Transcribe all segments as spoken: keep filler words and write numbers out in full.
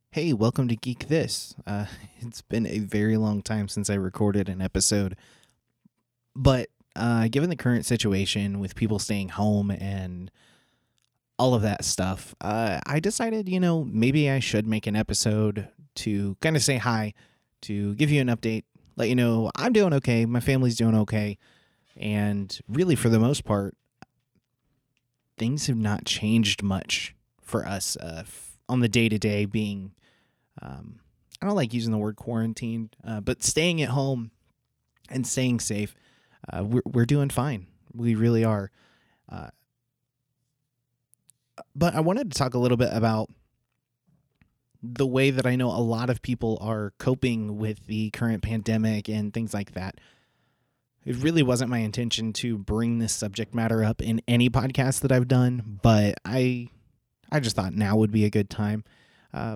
Hey, welcome to Geek This. Uh, it's been a very long time since I recorded an episode, but uh, given the current situation with people staying home and all of that stuff, uh, I decided, you know, maybe I should make an episode to kind of say hi, to give you an update, let you know I'm doing okay, my family's doing okay, and really, for the most part, things have not changed much for us uh, f- on the day to day being. Um, I don't like using the word quarantine, uh, but staying at home and staying safe, uh, we're we're doing fine. We really are. Uh, but I wanted to talk a little bit about the way that I know a lot of people are coping with the current pandemic and things like that. It really wasn't my intention to bring this subject matter up in any podcast that I've done, but I I just thought now would be a good time. Uh,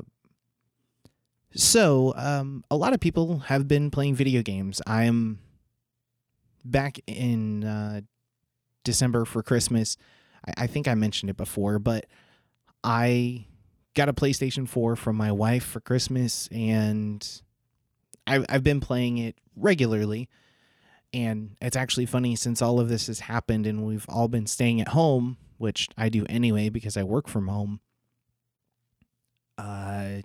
So, um, a lot of people have been playing video games. I'm back in uh, December for Christmas. I, I think I mentioned it before, but I got a PlayStation four from my wife for Christmas, and I've, I've been playing it regularly. And it's actually funny, since all of this has happened and we've all been staying at home, which I do anyway because I work from home. Uh,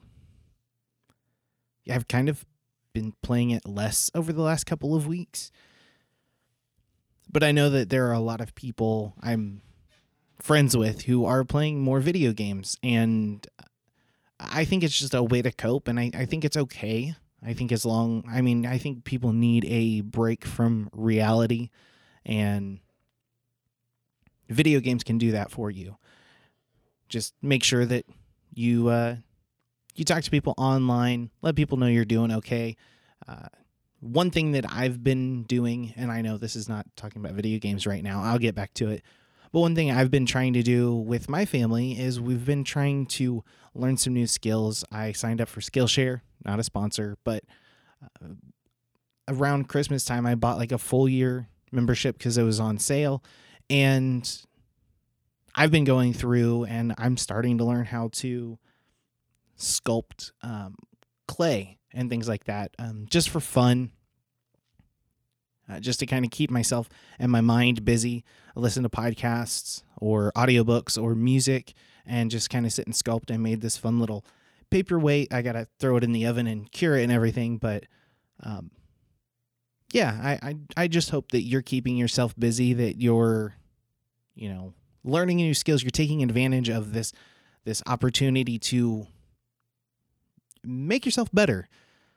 I've kind of been playing it less over the last couple of weeks. But I know that there are a lot of people I'm friends with who are playing more video games. And I think it's just a way to cope. And I, I think it's okay. I think as long, I mean, I think people need a break from reality. And video games can do that for you. Just make sure that you, uh, You talk to people online, let people know you're doing okay. Uh, one thing that I've been doing, and I know this is not talking about video games right now, I'll get back to it. But one thing I've been trying to do with my family is we've been trying to learn some new skills. I signed up for Skillshare, not a sponsor, but uh, around Christmas time, I bought like a full year membership because it was on sale. And I've been going through and I'm starting to learn how to sculpt um, clay and things like that, um, just for fun, uh, just to kind of keep myself and my mind busy. I listen to podcasts or audiobooks or music and just kind of sit and sculpt. I made this fun little paperweight. I got to throw it in the oven and cure it and everything. But um, yeah, I, I, I just hope that you're keeping yourself busy, that you're, you know, learning new skills. You're taking advantage of this, this opportunity to make yourself better.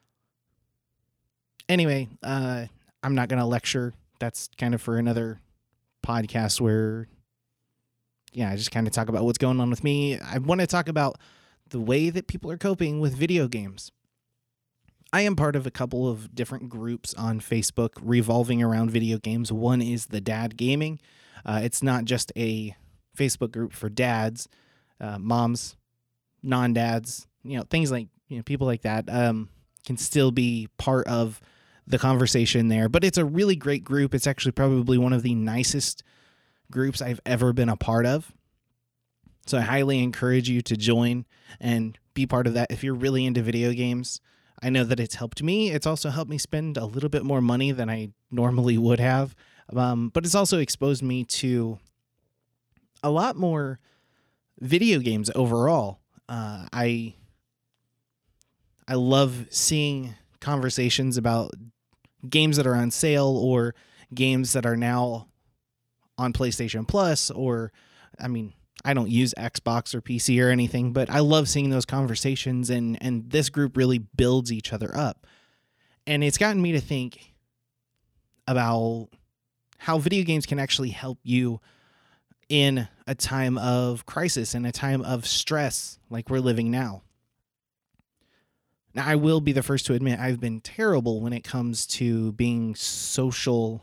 Anyway, uh, I'm not going to lecture. That's kind of for another podcast where, yeah, I just kind of talk about what's going on with me. I want to talk about the way that people are coping with video games. I am part of a couple of different groups on Facebook revolving around video games. One is the Dad Gaming. Uh, it's not just a Facebook group for dads, uh, moms, non-dads, you know, things like, you know, people like that um, can still be part of the conversation there. But it's a really great group. It's actually probably one of the nicest groups I've ever been a part of. So I highly encourage you to join and be part of that if you're really into video games. I know that it's helped me. It's also helped me spend a little bit more money than I normally would have. Um, but it's also exposed me to a lot more video games overall. Uh, I... I love seeing conversations about games that are on sale or games that are now on PlayStation Plus, or, I mean, I don't use Xbox or P C or anything, but I love seeing those conversations, and, and this group really builds each other up. And it's gotten me to think about how video games can actually help you in a time of crisis, in a time of stress like we're living now. Now, I will be the first to admit I've been terrible when it comes to being social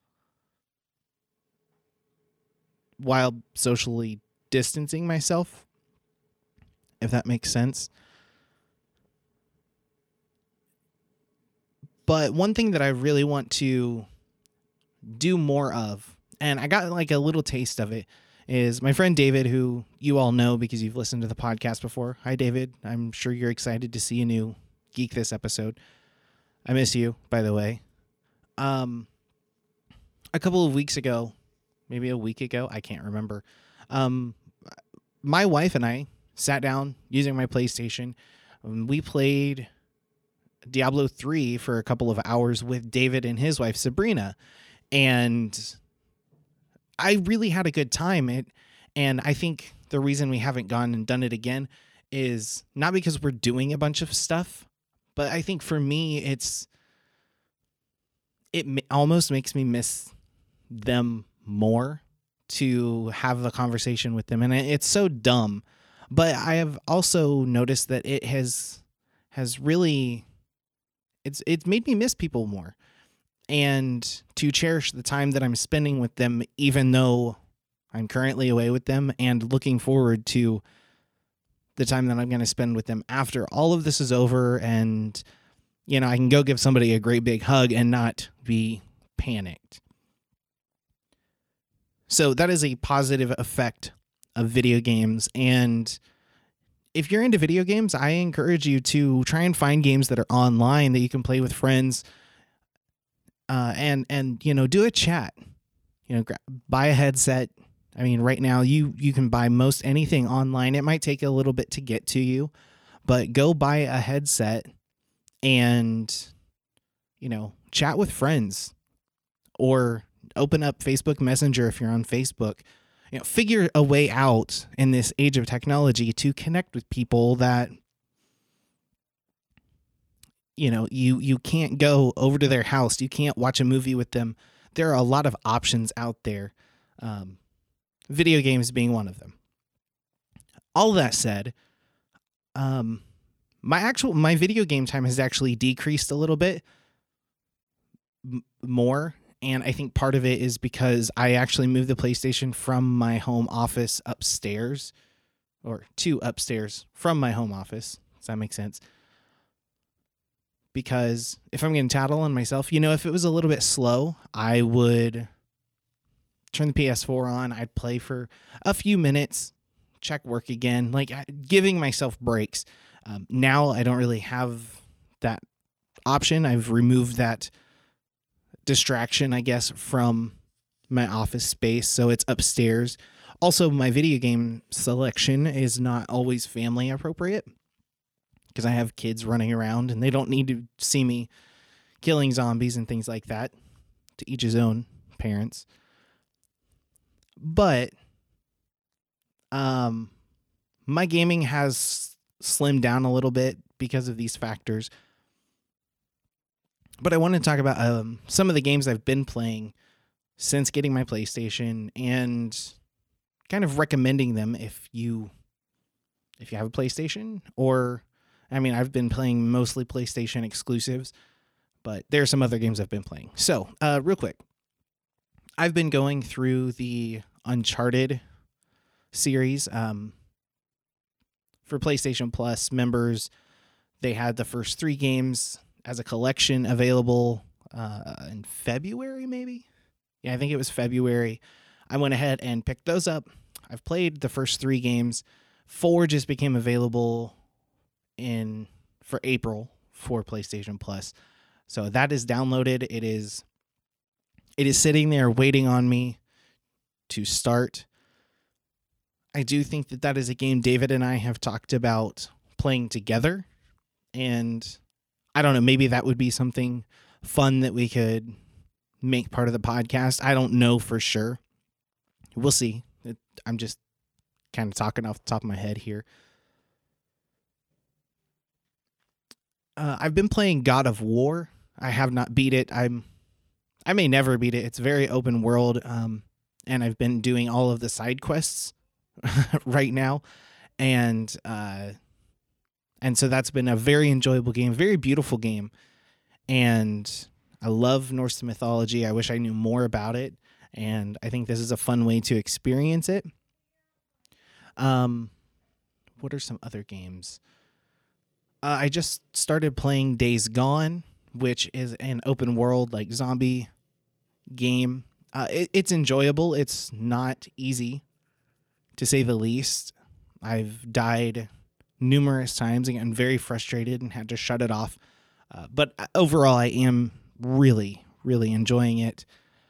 while socially distancing myself, if that makes sense. But one thing that I really want to do more of, and I got like a little taste of it is my friend David, who you all know because you've listened to the podcast before. Hi, David. I'm sure you're excited to see a new Geek This episode. I miss you, by the way. Um, a couple of weeks ago, maybe a week ago, I can't remember. Um, my wife and I sat down using my PlayStation. We played Diablo three for a couple of hours with David and his wife, Sabrina. And I really had a good time. It, and I think the reason we haven't gone and done it again is not because we're doing a bunch of stuff, but I think for me, it's, it almost makes me miss them more to have a conversation with them. And it's so dumb, but I have also noticed that it has, has really, it's, it's made me miss people more and to cherish the time that I'm spending with them, even though I'm currently away with them, and looking forward to the time that I'm going to spend with them after all of this is over. And, you know, I can go give somebody a great big hug and not be panicked. So that is a positive effect of video games. And if you're into video games, I encourage you to try and find games that are online that you can play with friends, uh, and, and, you know, do a chat, you know, gra- buy a headset. I mean, right now you, you can buy most anything online. It might take a little bit to get to you, but go buy a headset and, you know, chat with friends, or open up Facebook Messenger if you're on Facebook. You know, figure a way out in this age of technology to connect with people that, you know, you, you can't go over to their house. You can't watch a movie with them. There are a lot of options out there. Um, video games being one of them. All that said, um, my actual, my video game time has actually decreased a little bit m- more. And I think part of it is because I actually moved the PlayStation from my home office upstairs, or to upstairs from my home office. Does that make sense? Because if I'm going to tattle on myself, you know, if it was a little bit slow, I would turn the P S four on. I'd play for a few minutes, check work again, like giving myself breaks. Um, now I don't really have that option. I've removed that distraction, I guess, from my office space, so it's upstairs. Also, my video game selection is not always family appropriate because I have kids running around and they don't need to see me killing zombies and things like that. To each his own, parents. But um my gaming has slimmed down a little bit because of these factors. But I want to talk about um, some of the games I've been playing since getting my PlayStation, and kind of recommending them if you if you have a PlayStation. Or, I mean, I've been playing mostly PlayStation exclusives, but there are some other games I've been playing. So, uh, real quick, I've been going through the Uncharted series. Um, for PlayStation Plus members, they had the first three games as a collection available uh, in February, maybe? Yeah, I think it was February. I went ahead and picked those up. I've played the first three games. Four just became available in for April for PlayStation Plus. So that is downloaded. It is it is sitting there waiting on me to start. I do think that that is a game David and I have talked about playing together, and I don't know, maybe that would be something fun that we could make part of the podcast. I don't know for sure. We'll see. It, I'm just kind of talking off the top of my head here. Uh, I've been playing God of War. I have not beat it. I'm, I may never beat it. It's very open world, um, and I've been doing all of the side quests right now, and uh, and so that's been a very enjoyable game, very beautiful game, and I love Norse mythology. I wish I knew more about it, and I think this is a fun way to experience it. Um, what are some other games? Uh, I just started playing Days Gone, which is an open world like zombie game. Uh, it, it's enjoyable. It's not easy. to say the least. I've died numerous times and gotten very frustrated and had to shut it off. Uh, but overall, I am really, really enjoying it.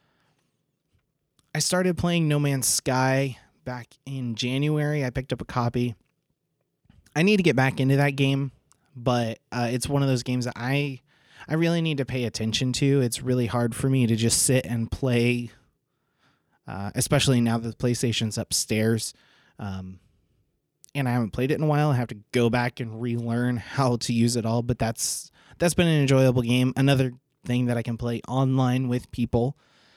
I started playing No Man's Sky back in January. I picked up a copy. I need to get back into that game, but uh, it's one of those games that I I really need to pay attention to. It's really hard for me to just sit and play, uh, especially now that the PlayStation's upstairs. Um, and I haven't played it in a while. I have to go back and relearn how to use it all, but that's that's been an enjoyable game. Another thing that I can play online with people.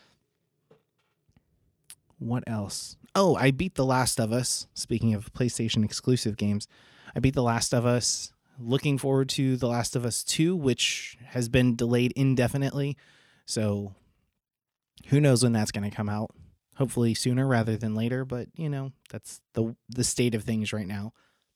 What else? Oh, I beat The Last of Us. Speaking of PlayStation exclusive games, I beat The Last of Us. Looking forward to The Last of Us two, which has been delayed indefinitely. So who knows when that's going to come out. Hopefully sooner rather than later, but you know, that's the the state of things right now.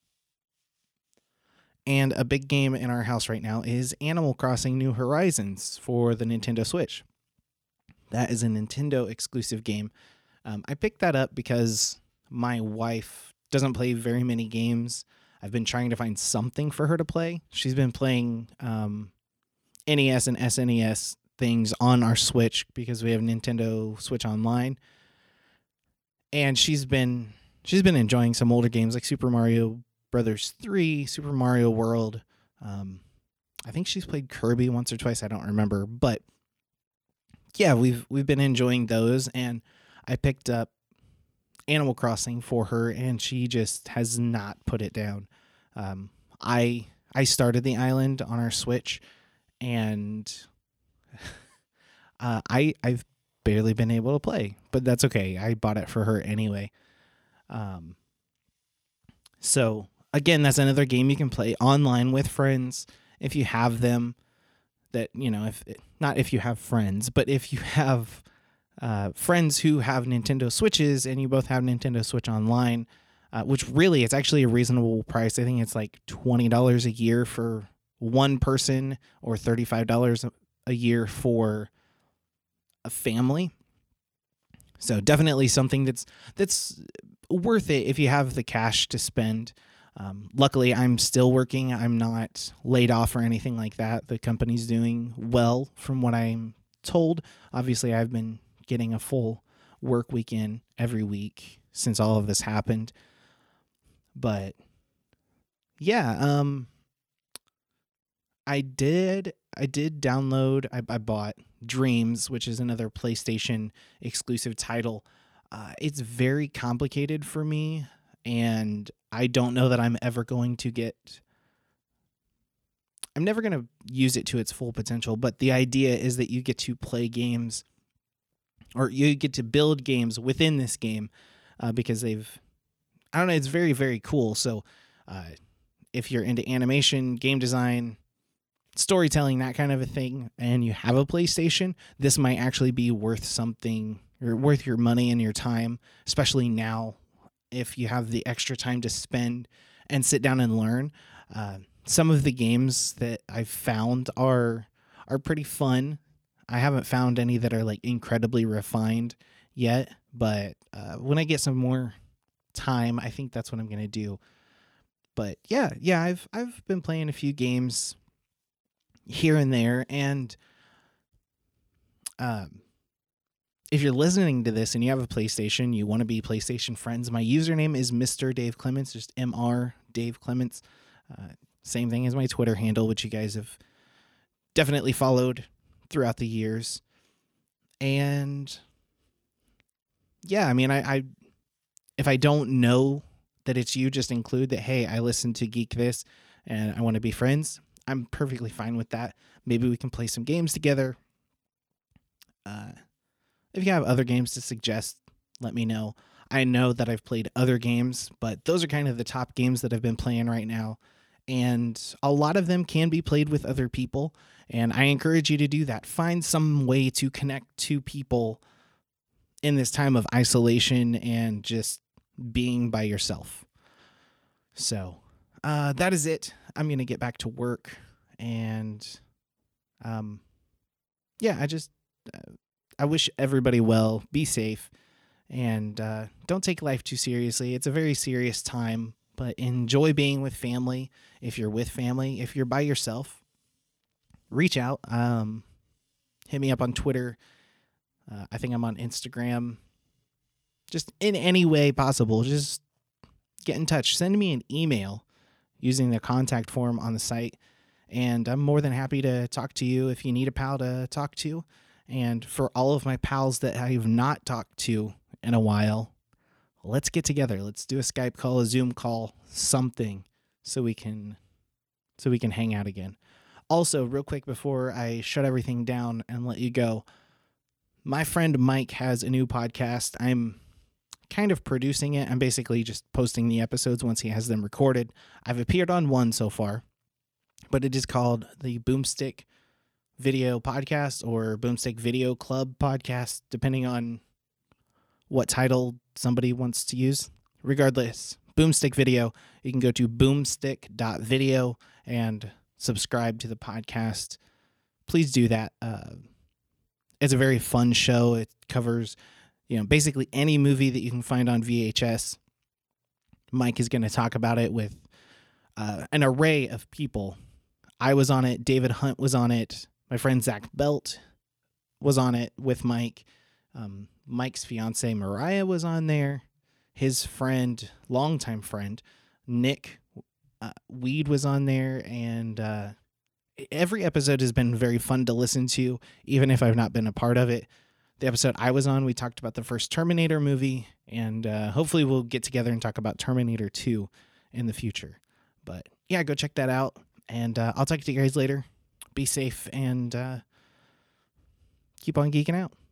And a big game in our house right now is Animal Crossing New Horizons for the Nintendo Switch. That is a Nintendo exclusive game. Um, I picked that up because my wife doesn't play very many games. I've been trying to find something for her to play. She's been playing um, N E S and S N E S things on our Switch because we have Nintendo Switch Online. And she's been she's been enjoying some older games like Super Mario Brothers three, Super Mario World. Um, I think she's played Kirby once or twice. I don't remember, but yeah, we've we've been enjoying those. And I picked up Animal Crossing for her, and she just has not put it down. Um, I I started the island on our Switch, and uh, I I've barely been able to play, but that's okay. I bought it for her anyway. Um, so again, that's another game you can play online with friends if you have them. That, you know, if not if you have friends, but if you have uh, friends who have Nintendo Switches and you both have Nintendo Switch Online, uh, which really it's actually a reasonable price. I think it's like twenty dollars a year for one person or thirty-five dollars a year for a family. So definitely something that's that's worth it if you have the cash to spend. Um, luckily, I'm still working. I'm not laid off or anything like that. The company's doing well from what I'm told. Obviously, I've been getting a full work weekend every week since all of this happened. But yeah, um, I did I did download, I, I bought Dreams, which is another PlayStation exclusive title. Uh, it's very complicated for me, and I don't know that I'm ever going to get... I'm never going to use it to its full potential, but the idea is that you get to play games, or you get to build games within this game, uh, because they've... I don't know, it's very, very cool. So uh, if you're into animation, game design, storytelling, that kind of a thing, and you have a PlayStation, this might actually be worth something, or worth your money and your time, especially now if you have the extra time to spend and sit down and learn. Uh, some of the games that I've found are are pretty fun. I haven't found any that are like incredibly refined yet, but uh, when I get some more time, I think that's what I'm gonna do. But yeah, yeah, I've I've been playing a few games here and there, and um, if you're listening to this and you have a PlayStation, you want to be PlayStation friends, my username is Mister Dave Clements, just M R Dave Clements. Uh, same thing as my Twitter handle, which you guys have definitely followed throughout the years. And yeah, I mean, I, I if I don't know that it's you, just include that, hey, I listen to Geek This and I want to be friends. I'm perfectly fine with that. Maybe we can play some games together. Uh, if you have other games to suggest, let me know. I know that I've played other games, but those are kind of the top games that I've been playing right now. And a lot of them can be played with other people. And I encourage you to do that. Find some way to connect to people in this time of isolation and just being by yourself. So uh, that is it. I'm going to get back to work. And um, yeah, I just, uh, I wish everybody well, be safe, And uh, don't take life too seriously. It's a very serious time, but enjoy being with family. If you're with family, if you're by yourself, reach out. Um, hit me up on Twitter. Uh, I think I'm on Instagram. Just in any way possible, just get in touch. Send me an email using the contact form on the site, and I'm more than happy to talk to you if you need a pal to talk to. And for all of my pals that I have not talked to in a while, let's get together. Let's do a Skype call, a Zoom call, something, so we can so we can hang out again. Also, real quick before I shut everything down and let you go, my friend Mike has a new podcast. I'm kind of producing it. I'm basically just posting the episodes once he has them recorded. I've appeared on one so far, but it is called the Boomstick Video Podcast or Boomstick Video Club Podcast, depending on what title somebody wants to use. Regardless, Boomstick Video, you can go to boomstick dot video and subscribe to the podcast. Please do that. Uh, it's a very fun show. It covers, you know, basically any movie that you can find on V H S. Mike is going to talk about it with uh, an array of people. I was on it. David Hunt was on it. My friend Zach Belt was on it with Mike. Um, Mike's fiance Mariah was on there. His friend, longtime friend, Nick uh, Weed was on there. And uh, every episode has been very fun to listen to, even if I've not been a part of it. The episode I was on, we talked about the first Terminator movie, and uh, hopefully we'll get together and talk about Terminator two in the future. But yeah, go check that out, and uh, I'll talk to you guys later. Be safe, and uh, keep on geeking out.